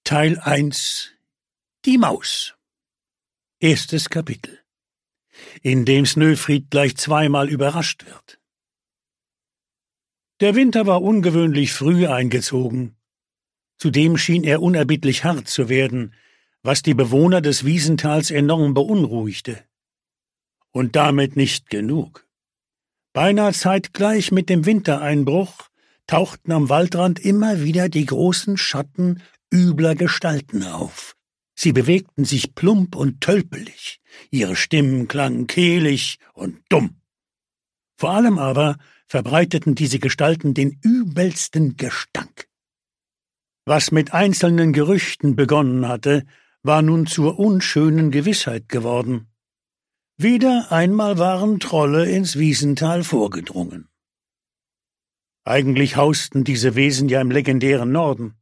Teil 1 Die Maus. Erstes Kapitel, in dem Snöfried gleich zweimal überrascht wird. Der Winter war ungewöhnlich früh eingezogen. Zudem schien er unerbittlich hart zu werden, was die Bewohner des Wiesentals enorm beunruhigte. Und damit nicht genug. Beinahe zeitgleich mit dem Wintereinbruch tauchten am Waldrand immer wieder die großen Schatten übler Gestalten auf. Sie bewegten sich plump und tölpelig, ihre Stimmen klangen kehlig und dumm. Vor allem aber verbreiteten diese Gestalten den übelsten Gestank. Was mit einzelnen Gerüchten begonnen hatte, war nun zur unschönen Gewissheit geworden. Wieder einmal waren Trolle ins Wiesental vorgedrungen. Eigentlich hausten diese Wesen ja im legendären Norden.